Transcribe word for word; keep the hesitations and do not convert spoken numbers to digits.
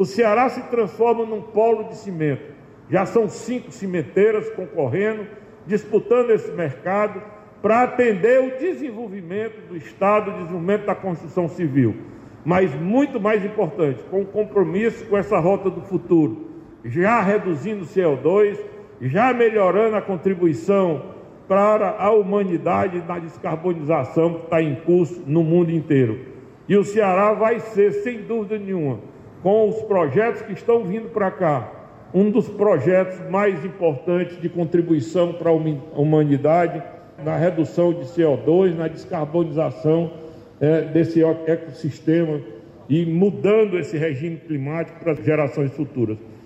o Ceará se transforma num polo de cimento. Já são cinco cimenteiras concorrendo, disputando esse mercado para atender o desenvolvimento do Estado, o desenvolvimento da construção civil. Mas muito mais importante, com o compromisso com essa rota do futuro, já reduzindo o C O dois, já melhorando a contribuição para a humanidade na descarbonização que está em curso no mundo inteiro. E o Ceará vai ser, sem dúvida nenhuma, com os projetos que estão vindo para cá, um dos projetos mais importantes de contribuição para a humanidade, na redução de C O dois, na descarbonização é, desse ecossistema e mudando esse regime climático para as gerações futuras.